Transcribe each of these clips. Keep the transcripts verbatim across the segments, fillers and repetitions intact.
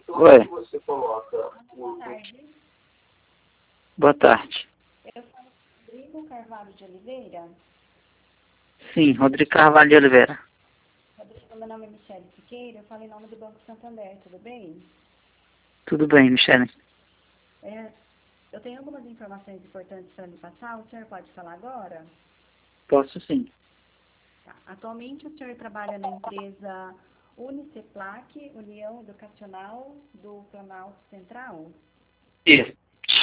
Oi. Boa tarde. Boa tarde. Eu falo com Rodrigo Carvalho de Oliveira. Sim, Rodrigo Carvalho de Oliveira. Rodrigo, meu nome é Michele Siqueira, eu falo em nome do Banco Santander, tudo bem? Tudo bem, Michele? É, eu tenho algumas informações importantes para lhe passar, o senhor pode falar agora? Posso sim. Tá. Atualmente o senhor trabalha na empresa Uniceplac, União Educacional do Planalto Central? Isso.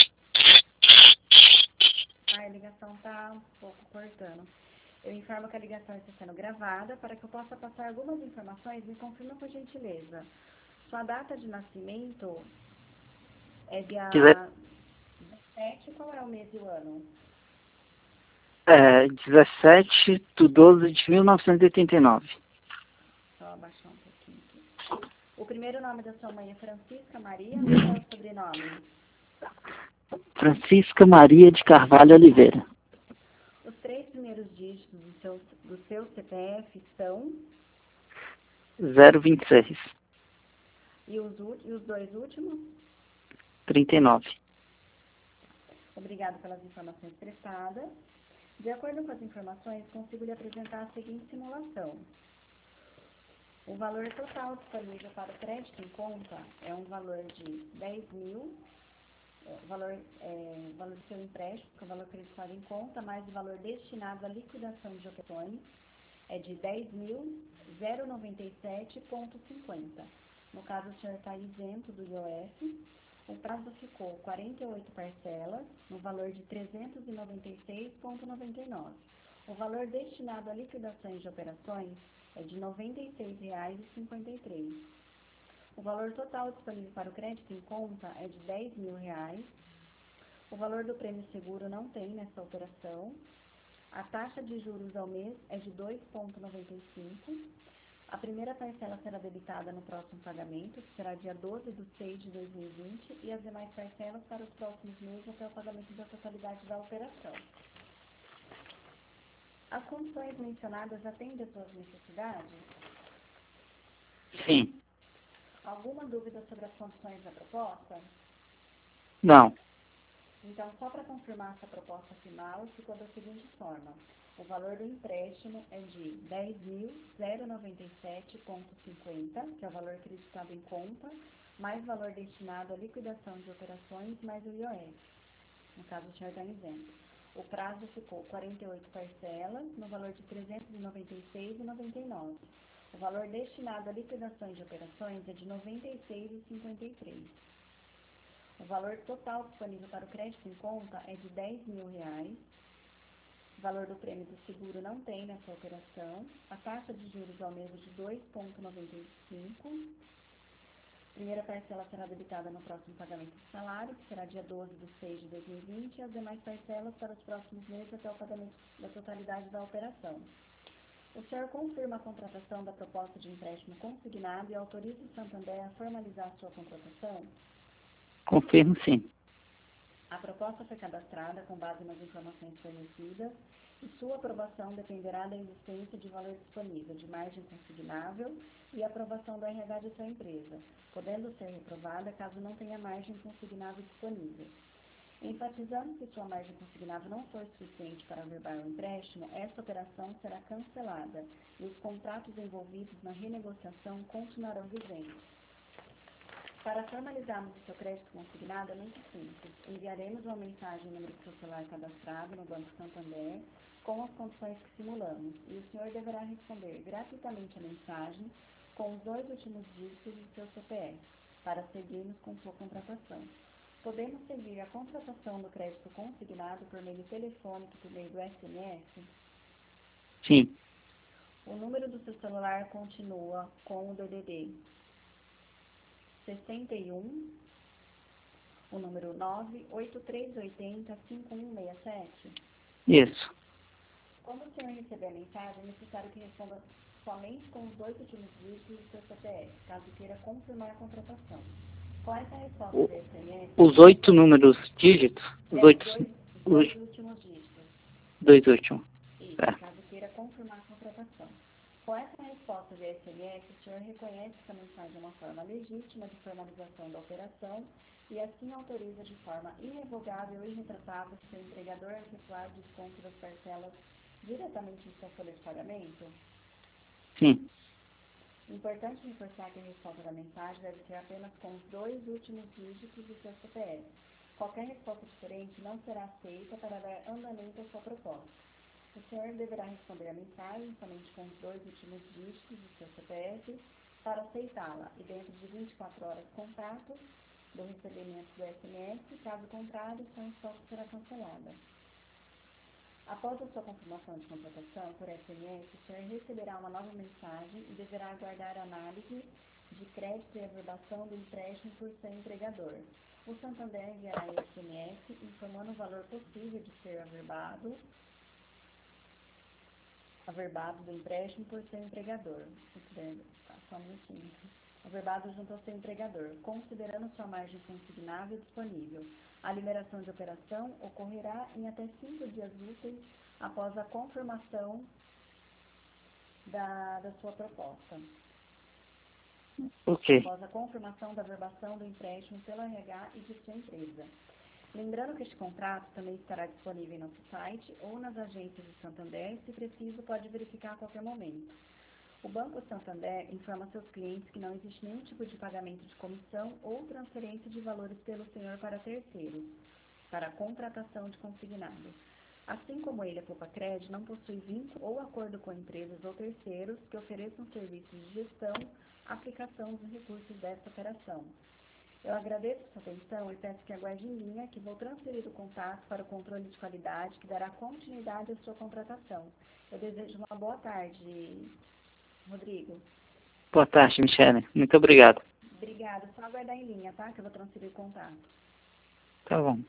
Ah, a ligação está um pouco cortando. Eu informo que a ligação está sendo gravada. Para que eu possa passar algumas informações, me confirma por gentileza. Sua data de nascimento é dia Deze- dezessete, qual é o mês e o ano? É, dezessete de doze de mil novecentos e oitenta e nove. Só abaixar um pouquinho aqui. O primeiro nome da sua mãe é Francisca Maria, qual é o sobrenome? Francisca Maria de Carvalho Oliveira. Os três primeiros dígitos do seu, do seu C P F são, zero vinte e seis. e os, ú- e os dois últimos? trinta e nove. Obrigada pelas informações prestadas. De acordo com as informações, consigo lhe apresentar a seguinte simulação. O valor total disponível para o crédito em conta é um valor de dez mil, é, o valor, é, o valor do seu empréstimo, que é o valor creditado em conta, mais o valor destinado à liquidação de operações é de dez mil, noventa e sete vírgula cinquenta. No caso, o senhor está isento do I O F. O prazo ficou quarenta e oito parcelas, no valor de trezentos e noventa e seis vírgula noventa e nove. O valor destinado a liquidações de operações é de noventa e seis reais e cinquenta e três centavos. O valor total disponível para o crédito em conta é de dez mil reais. O valor do prêmio seguro não tem nessa operação. A taxa de juros ao mês é de dois vírgula noventa e cinco. A primeira parcela será debitada no próximo pagamento, que será dia doze de seis de dois mil e vinte, e as demais parcelas para os próximos meses até o pagamento da totalidade da operação. As condições mencionadas atendem às suas necessidades? Sim. Alguma dúvida sobre as condições da proposta? Não. Então, só para confirmar essa proposta final, ficou da seguinte forma. O valor do empréstimo é de dez mil, noventa e sete vírgula cinquenta, que é o valor acreditado em conta, mais valor destinado à liquidação de operações, mais o I O F. No caso, o senhor está isento. O prazo ficou quarenta e oito parcelas, no valor de trezentos e noventa e seis reais e noventa e nove centavos. O valor destinado à liquidação de operações é de noventa e seis reais e cinquenta e três centavos. O valor total disponível para o crédito em conta é de dez mil reais. O valor do prêmio do seguro não tem nessa operação. A taxa de juros ao mês é de dois vírgula noventa e cinco. A primeira parcela será debitada no próximo pagamento de salário, que será dia doze de seis de dois mil e vinte, e as demais parcelas para os próximos meses até o pagamento da totalidade da operação. O senhor confirma a contratação da proposta de empréstimo consignado e autoriza o Santander a formalizar sua contratação? Confirmo sim. A proposta foi cadastrada com base nas informações fornecidas e sua aprovação dependerá da existência de valor disponível de margem consignável e aprovação do R H de sua empresa, podendo ser reprovada caso não tenha margem consignável disponível. Enfatizando que sua margem consignável não for suficiente para averbar o empréstimo, essa operação será cancelada e os contratos envolvidos na renegociação continuarão vigentes. Para formalizarmos o seu crédito consignado é muito simples. Enviaremos uma mensagem no número do seu celular cadastrado no Banco Santander com as condições que simulamos e o senhor deverá responder gratuitamente a mensagem com os dois últimos dígitos do seu C P F para seguirmos com sua contratação. Podemos seguir a contratação do crédito consignado por meio telefônico e por meio do S M S? Sim. O número do seu celular continua com o D D D sessenta e um, o número nove oito três oito zero cinco um seis sete. Isso. Quando o senhor receber a mensagem, é necessário que responda somente com os dois últimos dígitos do seu C P F, caso queira confirmar a contratação. Com essa resposta O- do S M S, Os oito números dígitos? Os é, os oito. dois, os Os dois últimos dígitos. dois últimos. Isso, É. caso queira confirmar a contratação. Com essa resposta de S M S, o senhor reconhece essa mensagem é uma forma legítima de formalização da operação e assim autoriza de forma irrevogável e irretratável seu empregador a efetuar desconto das parcelas diretamente em sua folha de pagamento? Sim. Importante reforçar que a resposta da mensagem deve ser apenas com os dois últimos dígitos do seu C P F. Qualquer resposta diferente não será aceita para dar andamento à sua proposta. O senhor deverá responder a mensagem somente com os dois últimos dígitos do seu C P F para aceitá-la e dentro de vinte e quatro horas contato do recebimento do S M S, caso contrário, sua resposta será cancelada. Após a sua confirmação de contratação por S M S, o senhor receberá uma nova mensagem e deverá aguardar a análise de crédito e averbação do empréstimo por seu empregador. O Santander enviará S M S informando o valor possível de ser averbado, averbado do empréstimo por seu empregador. Só um minutinho. Averbado junto ao seu empregador, considerando sua margem consignável disponível. A liberação de operação ocorrerá em até cinco dias úteis após a confirmação da, da sua proposta. Ok. Após a confirmação da averbação do empréstimo pelo R H e de sua empresa. Lembrando que este contrato também estará disponível em nosso site ou nas agências do Santander, se preciso, pode verificar a qualquer momento. O Banco Santander informa seus clientes que não existe nenhum tipo de pagamento de comissão ou transferência de valores pelo senhor para terceiros, para a contratação de consignado. Assim como ele, a Poupa-Cred, não possui vínculo ou acordo com empresas ou terceiros que ofereçam serviços de gestão, aplicação dos recursos desta operação. Eu agradeço sua atenção e peço que aguarde em linha que vou transferir o contato para o controle de qualidade que dará continuidade à sua contratação. Eu desejo uma boa tarde, Rodrigo. Boa tarde, Michele. Muito obrigado. Obrigada. Só aguardar em linha, tá? Que eu vou transferir o contato. Tá bom.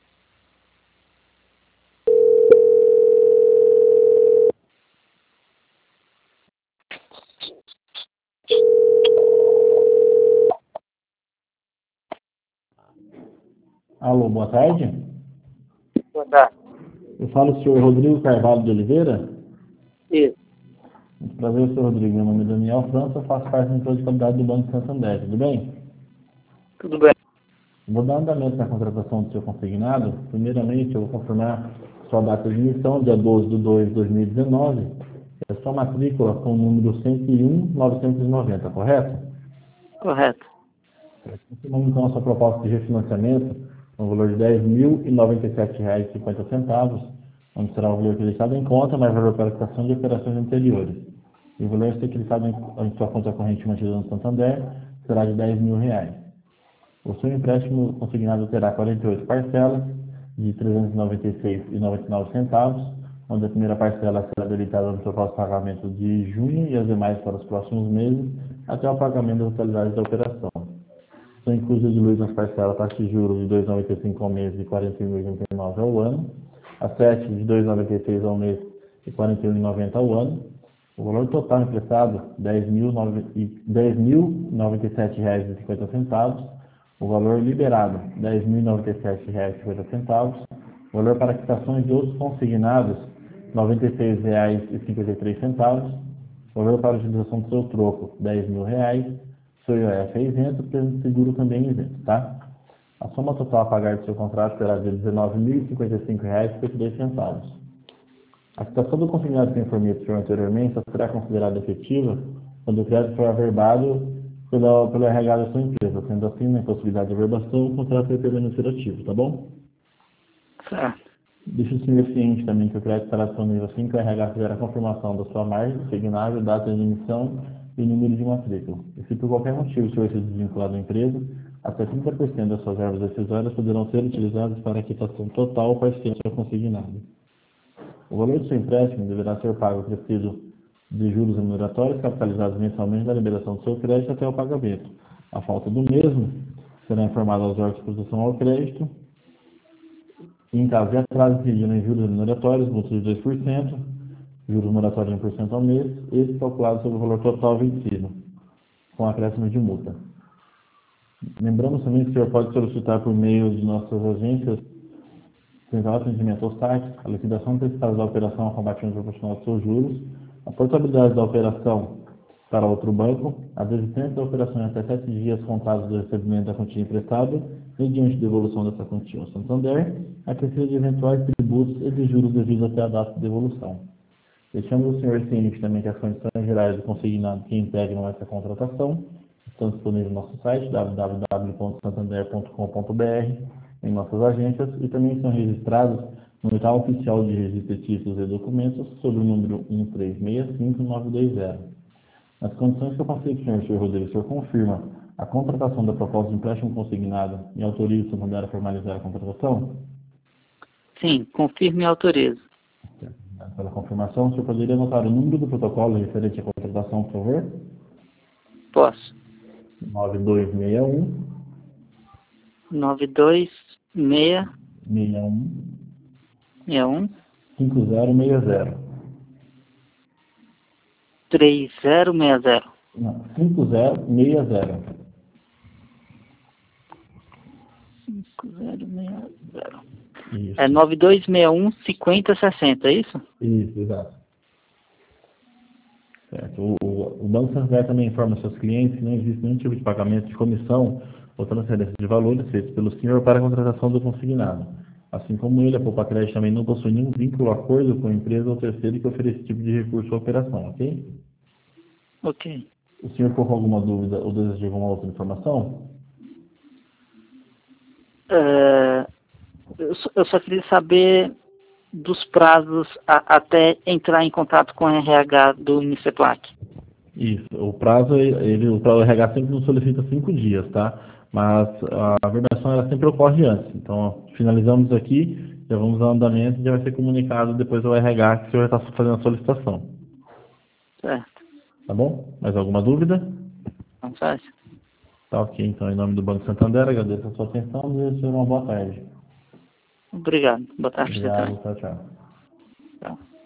Alô, boa tarde. Boa tarde. Eu falo com o senhor Rodrigo Carvalho de Oliveira. Isso. Muito prazer, senhor Rodrigo. Meu nome é Daniel França, eu faço parte do controle de qualidade do Banco Santander. Tudo bem? Tudo bem. Vou dar andamento na contratação do seu consignado. Primeiramente, eu vou confirmar sua data de emissão, dia doze de dois de dois mil e dezenove. É sua matrícula com o número cento e um mil novecentos e noventa, correto? Correto. Confirmamos então a sua proposta de refinanciamento no valor de dez mil e noventa e sete reais e cinquenta centavos, onde será o valor acreditado em conta, mais valor para a quitação de operações anteriores. E o valor a ser acreditado em, em sua conta corrente mantida no Santander será de dez mil reais. O seu empréstimo consignado terá quarenta e oito parcelas de trezentos e noventa e seis reais e noventa e nove centavos, onde a primeira parcela será debitada no seu próximo pagamento de junho e as demais para os próximos meses, até o pagamento da totalidade da operação. São inclusos de luz nas parcelas taxa de juros de dois vírgula noventa e cinco ao mês e quarenta e um vírgula oitenta e nove ao ano, a sete de dois vírgula noventa e seis ao mês e quarenta e um vírgula noventa ao ano. O valor total emprestado, dez mil e noventa e sete reais e cinquenta centavos. O valor liberado, dez mil e noventa e sete reais e cinquenta centavos. O valor para quitações de outros consignados, noventa e seis reais e cinquenta e três centavos. O valor para a utilização do seu troco, dez mil reais. Seu I O F é isento, o preço do seguro também é isento, tá? A soma total a pagar do seu contrato será de dezenove mil e cinquenta e cinco reais e cinquenta e dois centavos. A quitação do consignado que eu informei para o senhor anteriormente só será considerada efetiva quando o crédito for averbado pelo, pelo R H da sua empresa. Sendo assim, na impossibilidade de averbação, o contrato vai permanecer ativo, tá bom? Certo. Deixe o senhor ciente também que o crédito estará disponível assim que o R H fizer a confirmação da sua margem, signável, data de emissão e número de matrícula. E se por qualquer motivo o senhor se desvincular da empresa, até trinta por cento das suas verbas decisórias poderão ser utilizadas para a quitação total ou parcial do seu consignado. O valor do seu empréstimo deverá ser pago acrescido de juros remuneratórios capitalizados mensalmente da liberação do seu crédito até o pagamento. A falta do mesmo será informada aos órgãos de proteção ao crédito. E, em caso de atraso, incidindo em juros remuneratórios, multa de dois por cento, juros moratórios de um por cento ao mês, esse calculado sobre o valor total vencido, com acréscimo de multa. Lembramos também que o senhor pode solicitar por meio de nossas agências central de atendimento aos sites, a liquidação antecipada da operação a combate proporcional dos seus juros, A portabilidade da operação para outro banco, a desistência da operação em até sete dias contados do recebimento da quantia emprestada, mediante devolução dessa quantia ao Santander, a aquecida de eventuais tributos e de juros devidos até a data de devolução. Deixamos o senhor ciente também que as condições gerais do consignado que integram essa contratação estão disponíveis no nosso site w w w ponto santander ponto com ponto b r, em nossas agências, e também são registrados no edital oficial de registro de títulos e documentos sob o número um três seis cinco nove dois zero. Nas condições que eu passei para o senhor, senhor Rodrigo, o senhor confirma a contratação da proposta de empréstimo consignado e autoriza o Santander a formalizar a contratação? Sim, confirme e autorizo. Pela confirmação, o senhor poderia anotar o número do protocolo referente à contratação, por favor? Posso. nove dois seis um. nove dois seis seis um. seis um. cinco zero seis zero. três zero seis zero. Não, cinco zero seis zero. cinco zero seis zero. Isso. É nove dois seis um cinco zero seis zero, é isso? Isso, exato. Certo. O, o, o Banco Santander também informa seus clientes que não existe nenhum tipo de pagamento de comissão ou transferência de valores feitos pelo senhor para a contratação do consignado. Assim como ele, a Poupa Crédito também não possui nenhum vínculo ou acordo com a empresa ou terceiro que ofereça esse tipo de recurso à operação, ok? Ok. O senhor ficou com alguma dúvida ou deseja alguma outra informação? É, eu, só, eu só queria saber dos prazos a, até entrar em contato com o R H do Uniceplac. Isso. O prazo, ele, o prazo do R H sempre nos solicita cinco dias, tá? Mas a verbalização ela sempre ocorre antes. Então, finalizamos aqui, já vamos ao andamento e já vai ser comunicado depois ao R H que o senhor está fazendo a solicitação. Certo. Tá bom? Mais alguma dúvida? Não faz? Tá ok. Então, em nome do Banco Santander, agradeço a sua atenção e desejo uma boa tarde. Obrigado. Boa tarde. Obrigado. Tchau, tchau. Tchau.